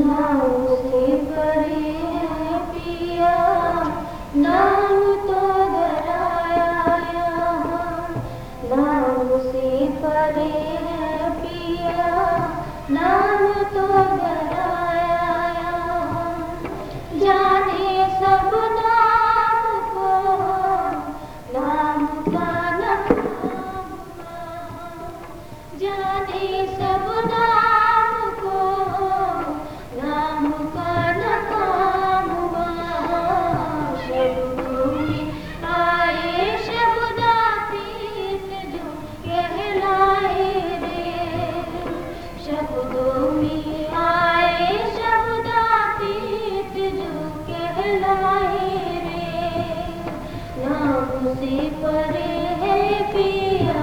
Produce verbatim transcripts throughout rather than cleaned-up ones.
नाम से परे है पिया, नाम तो धराया यहाँ। नाम से परे है पिया, नाम तो धराया यहाँ। जाने सब नाम को, नाम का नाम जाने सब नाम को, नाम का नाम शब्दों में आए शब्दातीत जो कहलाए रे। शब्दों में आए शब्दातीत जो कहलाए रे। नाम से परे है पिया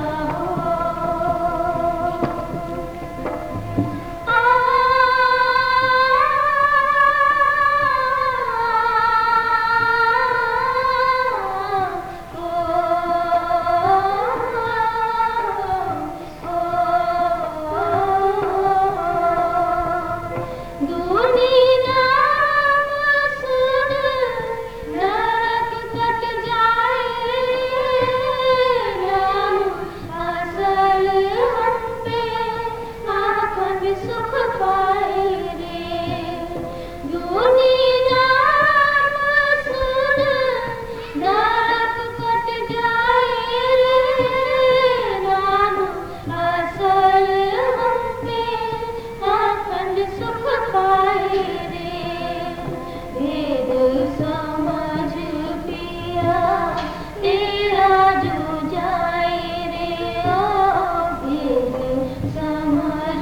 सुख पाए रे। दूनी नाम सुन नरक कट जाए रे। नाम असल हम पे अखंड सुख पाए रे। वेद समझ पिया तेरा जो जाए रे। ओ वेद समझ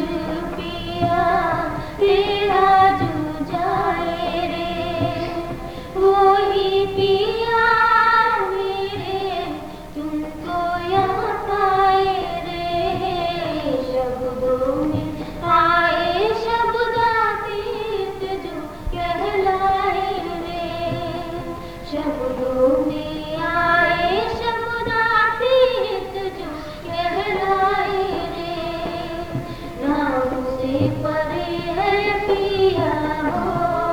तेरा जो जाए रे। वो ही पिया मेरे तुमको यहाँ पाए रे। शब्दों में आए शब्दातीत जो कहलाए रे। शब्दों में आए शब्दातीत जो कहलाए रे। नाम से परे है पिया हो।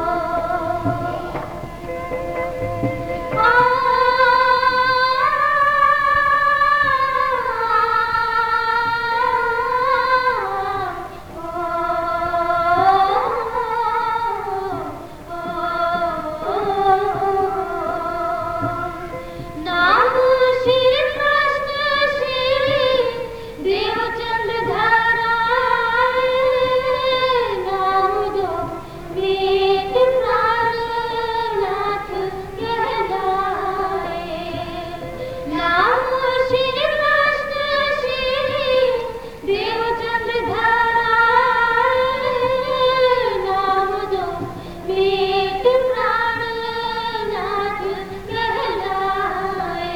नाम श्री कृष्ण श्री देवचंद धराए। नाम जो वेद प्राणनाथ कहलाए। नाम श्री कृष्ण श्री देवचंद धराए। नाम जो वेद प्राणनाथ कहलाए।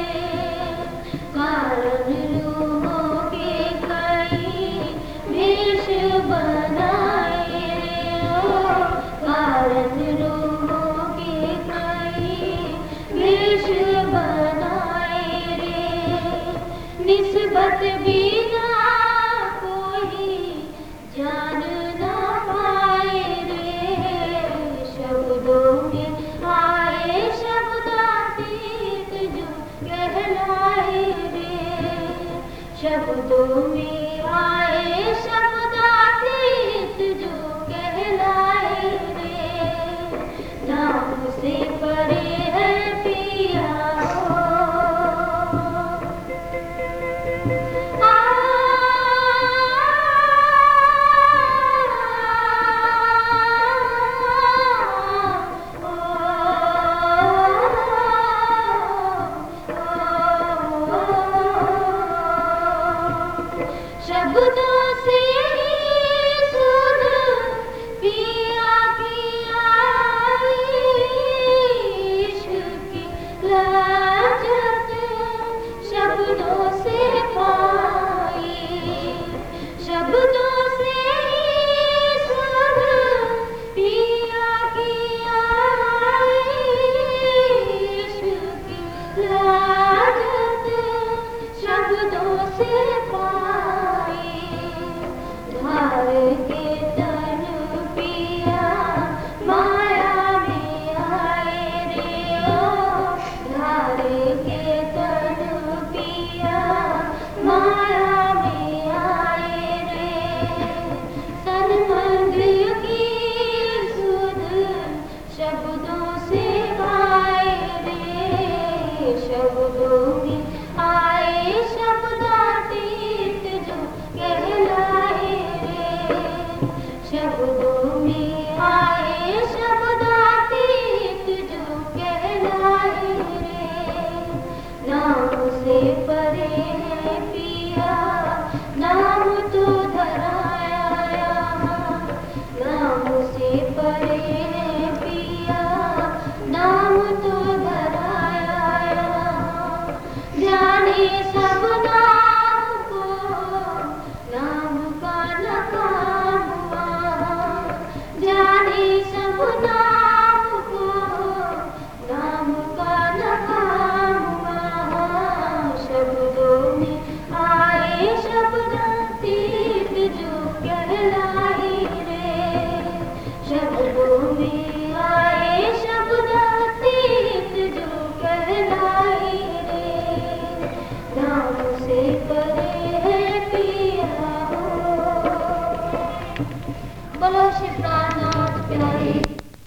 कारण रूपों के कई वेश बनाए रे। कारण रूपों के कई वेश बनाए रे। निस्बत बिना कोई जान ना पाए रे। शब्दों में आए शब्दातीत जो कहलाए रे। शब्दों में